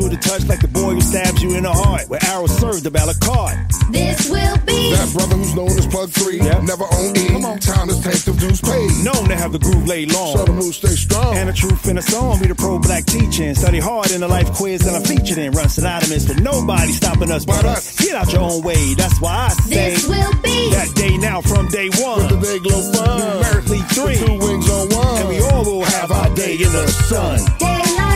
to the touch like the boy who stabs you in the heart. Where arrows served a ballot card. This will be that brother who's known as Plug 3. Yep. Never on E. Time to take the dues paid. Known to have the groove laid long. So the mood stay strong. And the truth in the song. Be the pro-black teaching. Study hard in the life quiz that I'm featured in. Run synonymous with nobody stopping us but us. Get out your own way. That's why I say this will be that day now from day one. With the day glow fun. Numerically 3. With 2 wings on one. And we all will have our day in the sun. Daylight.